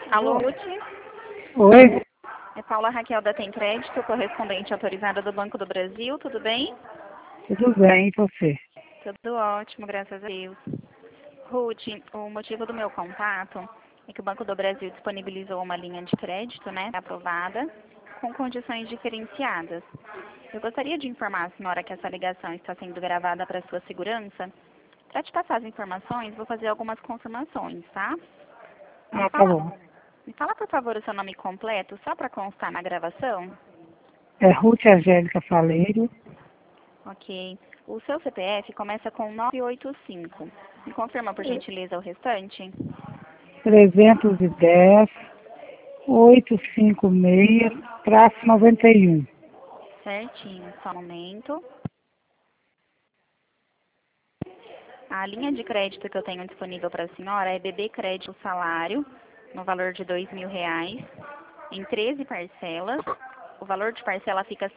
Alô, Ruth? Oi? É Paula Raquel da Tem Crédito, correspondente autorizada do Banco do Brasil, tudo bem? Tudo bem, e você? Tudo ótimo, graças a Deus. Ruth, o motivo do meu contato é que o Banco do Brasil disponibilizou uma linha de crédito, né, aprovada, com condições diferenciadas. Eu gostaria de informar a senhora que essa ligação está sendo gravada para sua segurança. Para te passar as informações, vou fazer algumas confirmações, tá? Me Tá fala, bom. me fala, por favor, o seu nome completo, só para constar na gravação. É Ruth Angélica Faleiro, Ok. O seu CPF começa com 985. Me confirma, por gentileza, o restante? 310, 856, traço 91. Certinho, só um momento. A linha de crédito que eu tenho disponível para a senhora é BB Crédito Salário, no valor de R$ 2.000, em 13 parcelas. O valor de parcela fica R$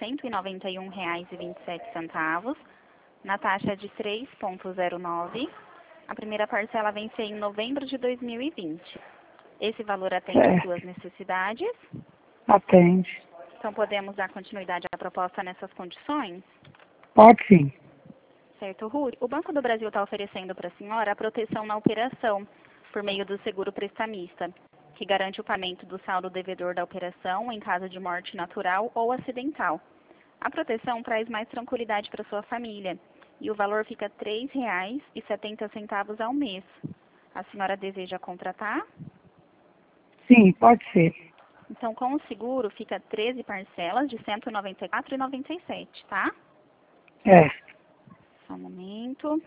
191,27, na taxa de 3,09. A primeira parcela vence em novembro de 2020. Esse valor atende às suas Certo, necessidades? atende. Então podemos dar continuidade à proposta nessas condições? Pode sim. Certo, Rui. O Banco do Brasil está oferecendo para a senhora a proteção na operação, por meio do seguro prestamista, que garante o pagamento do saldo devedor da operação em caso de morte natural ou acidental. A proteção traz mais tranquilidade para sua família e o valor fica R$ 3,70 ao mês. A senhora deseja contratar? Sim, pode ser. Então, com o seguro, fica 13 parcelas de R$ 194,97, tá? É, Só um momento.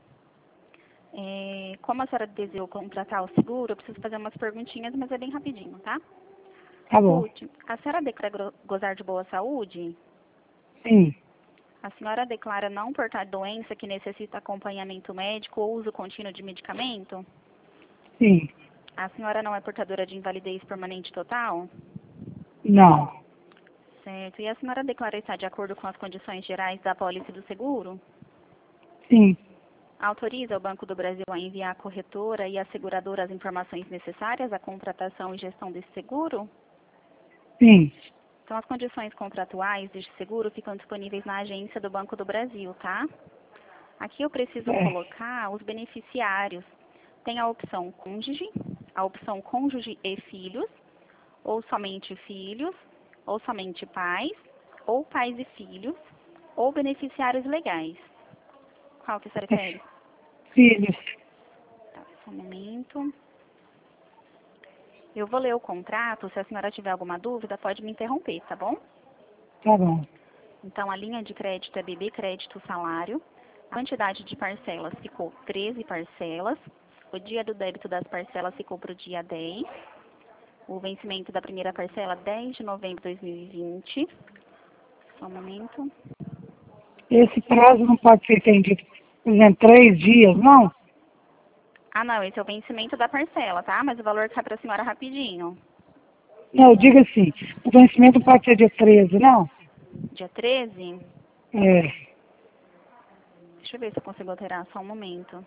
Como a senhora desejou contratar o seguro, eu preciso fazer umas perguntinhas, mas é bem rapidinho, tá? tá bom. Ruth, a senhora declara gozar de boa saúde? Sim, A senhora declara não portar doença que necessita acompanhamento médico ou uso contínuo de medicamento? sim. A senhora não é portadora de invalidez permanente total? Não, Certo. E a senhora declara estar de acordo com as condições gerais da apólice do seguro? sim, Autoriza o Banco do Brasil a enviar à corretora e à seguradora as informações necessárias à contratação e gestão desse seguro? sim. Então, as condições contratuais deste seguro ficam disponíveis na agência do Banco do Brasil, tá? Aqui eu preciso É, colocar os beneficiários. Tem a opção cônjuge, a opção cônjuge e filhos, ou somente filhos, ou somente pais, ou pais e filhos, ou beneficiários legais. Qual que você prefere? filhos. Tá, só um momento. Eu vou ler o contrato, se a senhora tiver alguma dúvida, pode me interromper, tá bom? Tá bom. Então, a linha de crédito é BB Crédito Salário. A quantidade de parcelas ficou 13 parcelas. O dia do débito das parcelas ficou para o dia 10. O vencimento da primeira parcela, 10 de novembro de 2020. Só um momento. Esse prazo não pode ser estendido, por exemplo, 3 dias, não? Ah, não, esse é o vencimento da parcela, tá? Mas o valor cai para a senhora rapidinho. Não, eu digo assim, o vencimento pode ser dia 13, não? Dia 13. É, Deixa eu ver se eu consigo alterar, só um momento.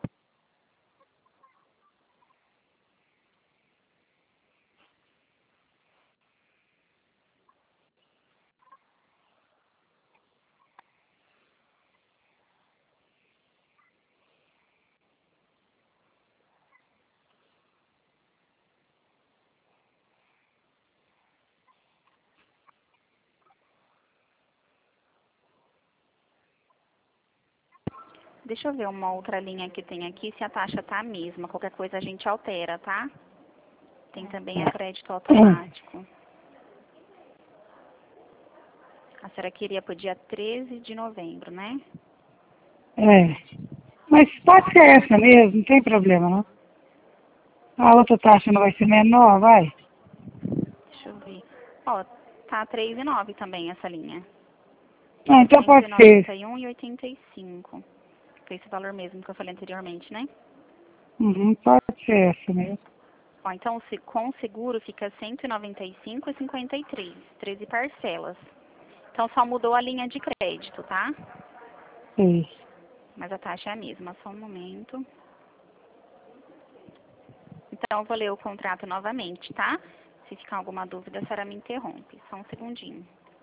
Deixa eu ver uma outra linha que tem aqui, se a taxa tá a mesma. Qualquer coisa a gente altera, tá? Tem também a crédito automático. A senhora queria pro dia 13 de novembro, né? é. Mas pode ser essa mesmo, não tem problema, não. A outra taxa não vai ser menor, vai? Deixa eu ver. Ó, tá 3,9 também essa linha. Ah, Fica então cento e pode ser. noventa e um e 85. Foi esse valor mesmo que eu falei anteriormente, né? Uhum, pode ser essa mesmo. Ó, então com o seguro fica 195 e 53, 13 parcelas. Então só mudou a linha de crédito, tá? Isso. Mas a taxa é a mesma, só um momento. Então, eu vou ler o contrato novamente, tá? Se ficar alguma dúvida, a senhora me interrompe. Só um segundinho.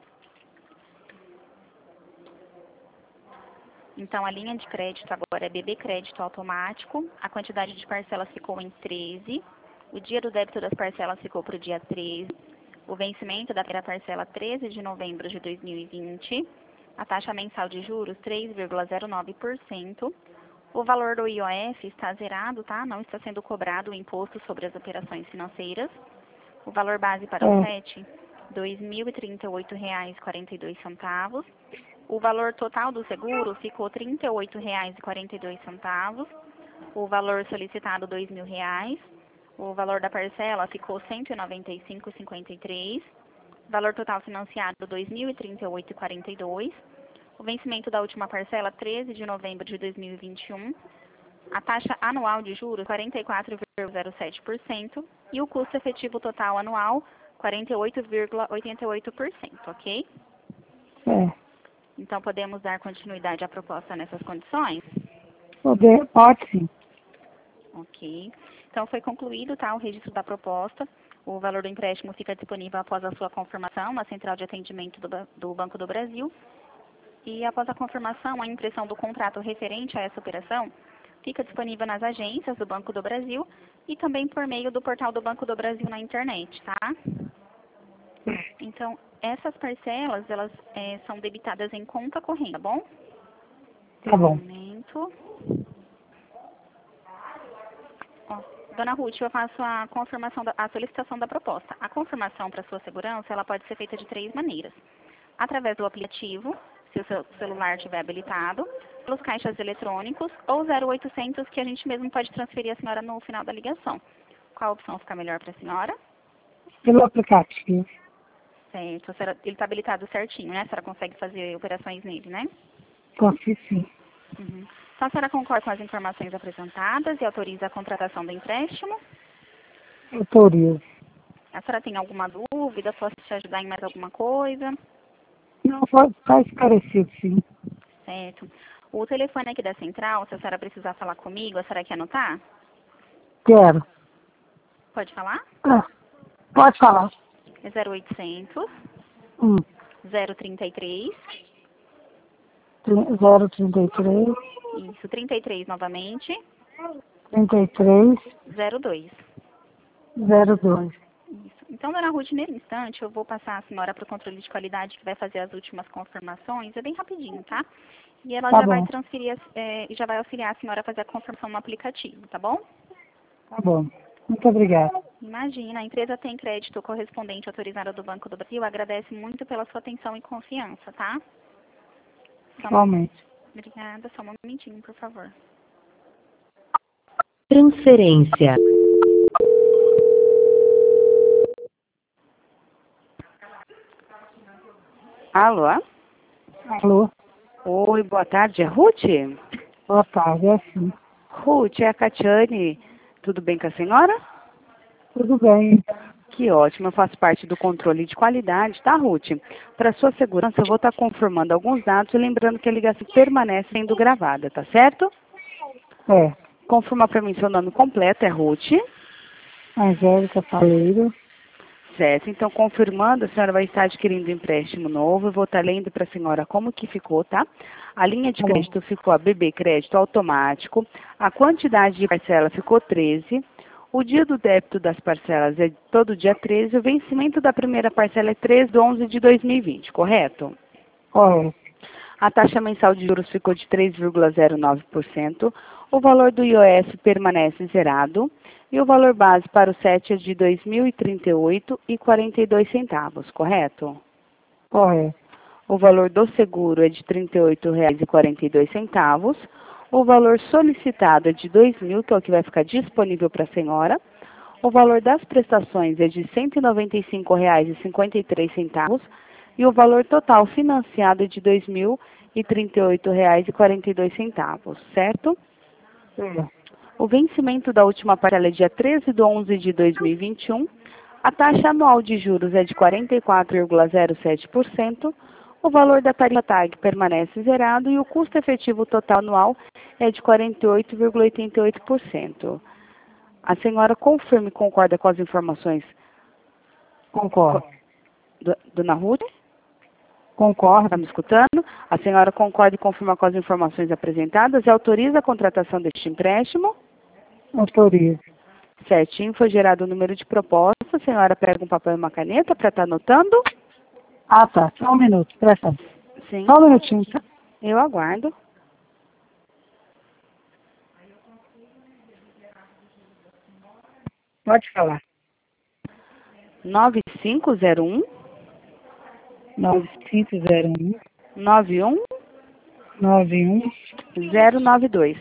Então, a linha de crédito agora é BB Crédito Automático. A quantidade de parcelas ficou em 13. O dia do débito das parcelas ficou para o dia 13. O vencimento da primeira parcela, 13 de novembro de 2020. A taxa mensal de juros, 3,09%. O valor do IOF está zerado, tá? Não está sendo cobrado o imposto sobre as operações financeiras. O valor base para o SET, R$ 2.038,42. O valor total do seguro ficou R$ 38,42. O valor solicitado, R$ 2.000. O valor da parcela ficou R$ 195,53. Valor total financiado, R$ 2.038,42. O vencimento da última parcela, 13 de novembro de 2021. A taxa anual de juros, 44,07%. E o custo efetivo total anual, 48,88%, ok? Então, podemos dar continuidade à proposta nessas condições? Pode sim. Ok. Então, foi concluído, tá, o registro da proposta. O valor do empréstimo fica disponível após a sua confirmação na Central de Atendimento do Banco do Brasil. E após a confirmação, a impressão do contrato referente a essa operação fica disponível nas agências do Banco do Brasil e também por meio do portal do Banco do Brasil na internet, tá? Então, essas parcelas, elas são debitadas em conta corrente, tá bom? Tá bom. Um momento. Ó, Dona Ruth, eu faço a confirmação, a solicitação da proposta. A confirmação para sua segurança, ela pode ser feita de 3 maneiras. Através do aplicativo, se o seu celular estiver habilitado, pelos caixas eletrônicos ou 0800, que a gente mesmo pode transferir a senhora no final da ligação. Qual opção fica melhor para a senhora? Pelo aplicativo. Certo. Ele está habilitado certinho, né? A senhora consegue fazer operações nele, né? Consigo sim. Uhum. Então, a senhora concorda com as informações apresentadas e autoriza a contratação do empréstimo? Autorizo. A senhora tem alguma dúvida? Posso te ajudar em mais alguma coisa? Não, tá esclarecido, sim. Certo. O telefone aqui da central, se a senhora precisar falar comigo, a senhora quer anotar? Quero. Pode falar? Pode falar. É 0800 033 033 isso, 33 novamente 33 02. 02. Isso. Então, dona Ruth, nesse instante, eu vou passar a senhora para o controle de qualidade que vai fazer as últimas confirmações. É bem rapidinho, tá? E ela Tá já vai bom. transferir, e já vai auxiliar a senhora a fazer a confirmação no aplicativo, tá bom? Tá bom. Muito obrigada. Imagina, a empresa tem crédito correspondente autorizado do Banco do Brasil. Agradece muito pela sua atenção e confiança, tá? Igualmente. Obrigada. Só um momentinho, por favor. Transferência. Alô? Alô? Oi, boa tarde. É Ruth? Boa tarde, é sim. Ruth, é a Catiane. Tudo bem com a senhora? Tudo bem. Que ótimo, eu faço parte do controle de qualidade, tá, Ruth? Para sua segurança, eu vou estar confirmando alguns dados e lembrando que a ligação permanece sendo gravada, tá certo? Confirma para mim seu nome completo, é Ruth. Angélica Paleiro. Certo, então confirmando, a senhora vai estar adquirindo um empréstimo novo, eu vou estar lendo para a senhora como que ficou, tá? A linha de crédito ficou a BB Crédito Automático, a quantidade de parcela ficou 13, o dia do débito das parcelas é todo dia 13, o vencimento da primeira parcela é 3/11 de 2020, correto? Correto. A taxa mensal de juros ficou de 3,09%, o valor do IOF permanece zerado e o valor base para o SET é de R$ 2.038,42, correto? Correto. O valor do seguro é de R$ 38,42. O valor solicitado é de R$ 2.000, que é o que vai ficar disponível para a senhora. O valor das prestações é de R$ 195,53. E o valor total financiado é de R$ 2.038,42, certo? Sim. O vencimento da última parcela é dia 13/11 de 2021. A taxa anual de juros é de 44,07%. O valor da tarifa TAG permanece zerado e o custo efetivo total anual é de 48,88%. A senhora confirma e concorda com as informações, Concordo. dona Ruth? Concordo. Está me escutando? A senhora concorda e confirma com as informações apresentadas e autoriza a contratação deste empréstimo? Autorizo. Certinho, foi gerado o número de proposta. A senhora pega um papel e uma caneta para estar anotando? Ah, tá. Só um minuto. Presta. Sim, Só um minutinho, tá? eu aguardo. Pode falar. 9501 9501 91 91 092.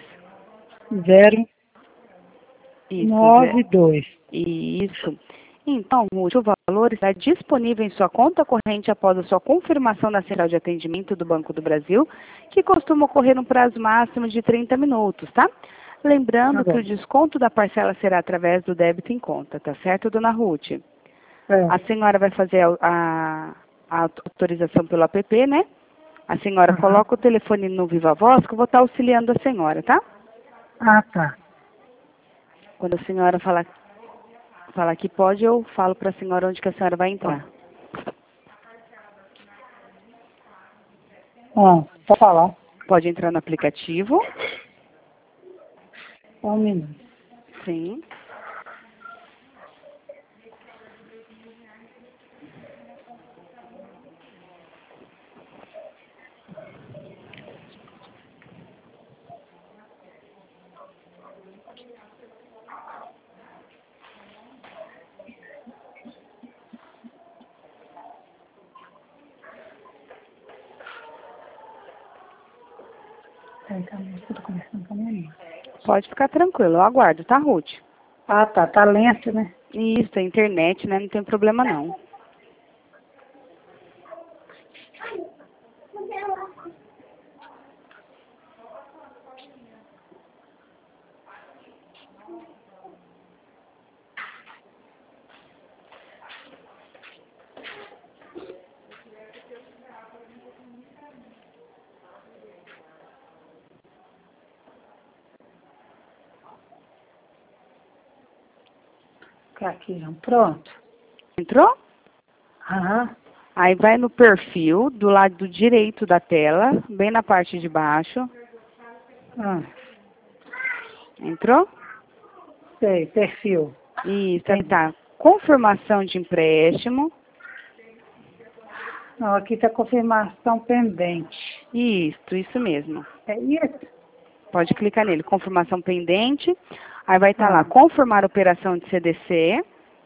092. Isso. Então, Ruth, o valor está disponível em sua conta corrente após a sua confirmação na central de atendimento do Banco do Brasil, que costuma ocorrer no prazo máximo de 30 minutos, tá? Lembrando Tá que bom. o desconto da parcela será através do débito em conta, tá certo, dona Ruth? A senhora vai fazer a autorização pelo app, né? A senhora Aham. coloca o telefone no Viva Voz, que eu vou estar auxiliando a senhora, tá? Ah, tá. Quando a senhora falar que pode, eu falo para a senhora onde que a senhora vai entrar. Pode falar. Pode entrar no aplicativo. Só um minuto. Sim. Peraí, calma, eu tô conversando com a minha amiga. Pode ficar tranquilo, eu aguardo, tá, Ruth? Ah, tá. Tá lento, né? Isso, é internet, né? Não tem problema não. Tá aqui, ó. Pronto. Entrou? Aham. Aí vai no perfil, do lado direito da tela, bem na parte de baixo. Ah, Entrou? sei. Perfil. Isso, aí tá. Confirmação de empréstimo. Não, aqui tá confirmação pendente. Isso mesmo. É isso? Pode clicar nele, confirmação pendente. Aí vai estar lá, Ah. confirmar a operação de CDC.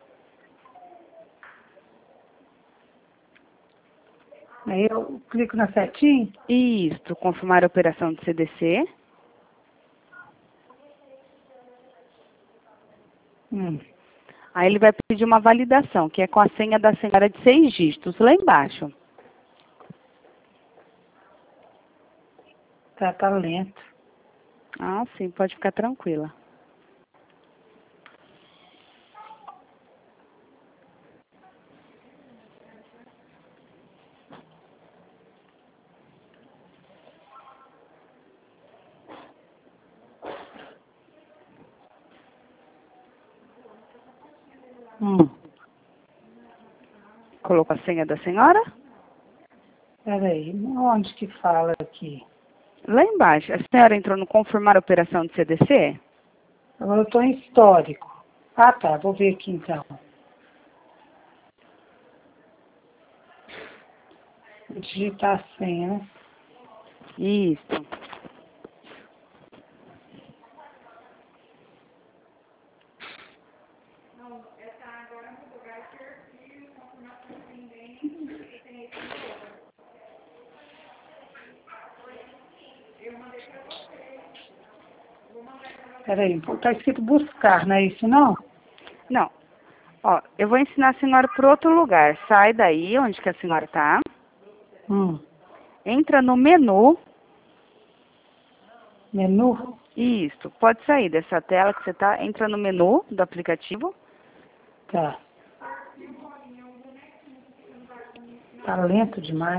Aí eu clico na setinha. Isso, confirmar a operação de CDC. Aí ele vai pedir uma validação, que é com a senha da senhora de 6 dígitos, lá embaixo. Tá lento. Ah, sim, pode ficar tranquila. Colocou a senha da senhora? Peraí, onde que fala aqui? Lá embaixo. A senhora entrou no confirmar a operação de CDC? Agora eu tô em histórico. Ah, tá. Vou ver aqui então. Vou digitar a senha, né? Isso. Peraí, tá escrito buscar, não é isso não? Não. Ó, eu vou ensinar a senhora para outro lugar. Sai daí, onde que a senhora está. Entra no menu. Menu? Isso. Pode sair dessa tela que você está. Entra no menu do aplicativo. Tá. Tá lento demais.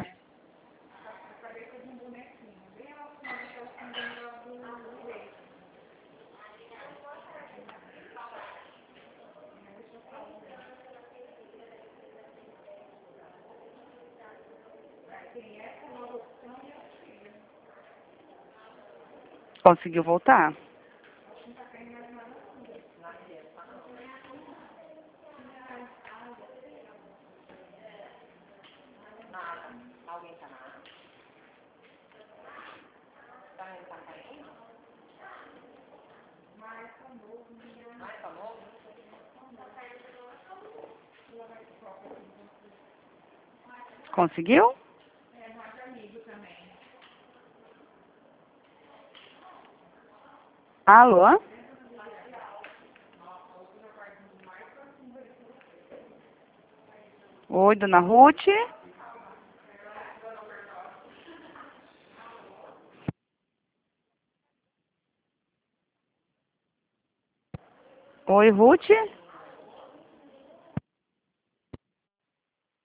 Conseguiu voltar? Conseguiu? Alô? Oi, dona Ruth? Oi, Ruth?